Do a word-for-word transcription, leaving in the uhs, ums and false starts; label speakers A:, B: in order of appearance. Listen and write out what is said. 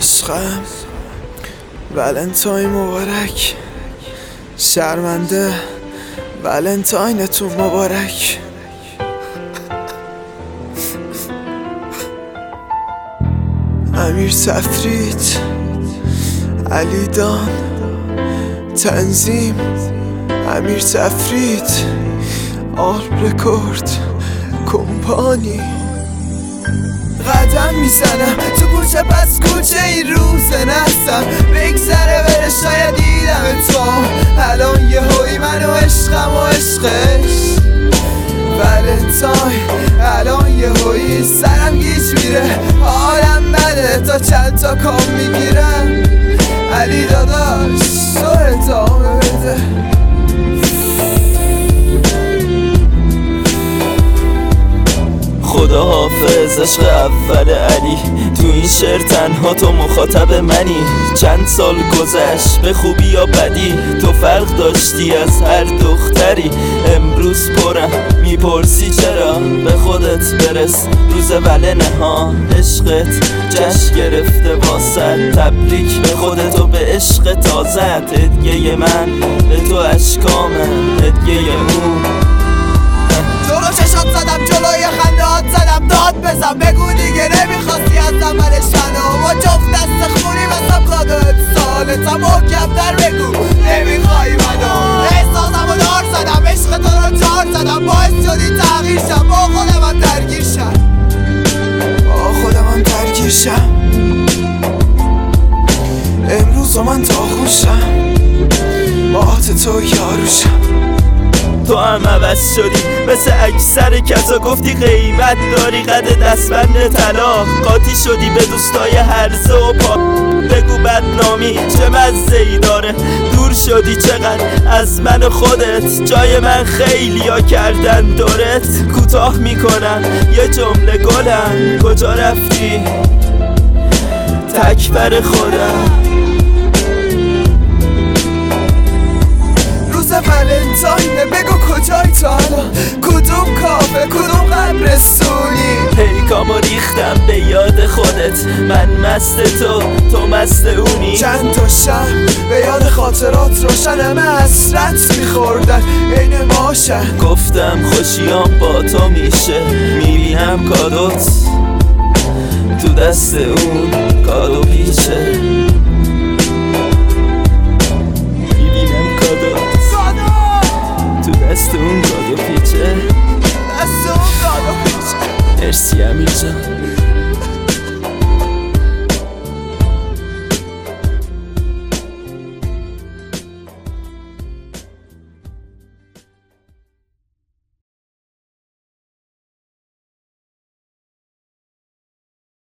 A: عشقم ولنتاین مبارک، شرمنده ولنتاینتون مبارک. امیر تفرید، علی دان، تنظیم امیر تفرید، آرب رکورد کمپانی. قدم میزنم تو کوچه پس کوچه این روزه نستم بگذره بره شاید دیدم تو الان یه هایی من و عشقم و عشقش ولنتاین. الان یه هایی سرم گیج میره حالم بده تا چند تا کام میگیرم. علی داداش تو ادامه بده.
B: خدا حافظ عشق اول علی، تو این شعر تنها تو مخاطب منی. چند سال گذشت به خوبی یا بدی، تو فرق داشتی از هر دختری. امروز پرم میپرسی چرا، به خودت برس روز ولنه ها. عشقت جشن گرفته واسه، تبریک به خودت و به عشق تازت. هدیه من به تو اشکامه، هدیه اون.
A: جلو چشات زدم جلوی خندهات زدم داد بزن بگو دیگه نمیخواستی از زمرش منو با جفت دست خونی واسم خودت سالتم محکمتر بگو نمیخوای منو. احساسم و دار زدم عشق تو رو چار زدم باعث شدی تغییر شم با خودم هم درگیر شم با خودم هم درگیر شم. امروز و من تا خوشم باهات تو یاروشم.
B: تو هم عوض شدی مثل اکثر کسا، گفتی قیمت داری قد دستبند طلا. قاطی شدی به دوستای هرزه و پا، بگو بدنامی چه مزه ای داره. دور شدی چقدر از من و خودت، جای من خیلی ها کردن دورت. کوتاه میکنم یه جمله گلم، کجا رفتی تک بر خودم.
A: ولنتاینه بگو کجایی تو الان، کدوم کافه کدوم قبرستونی.
B: پیکامو ریختم به یاد خودت، من مست تو تو مست اونی.
A: چند تا شب به یاد خاطرات روشن همه حسرت میخوردن بین ماشن.
B: گفتم خوشیام با تو میشه، میبینم کادوت تو دست اون کادو پیچه.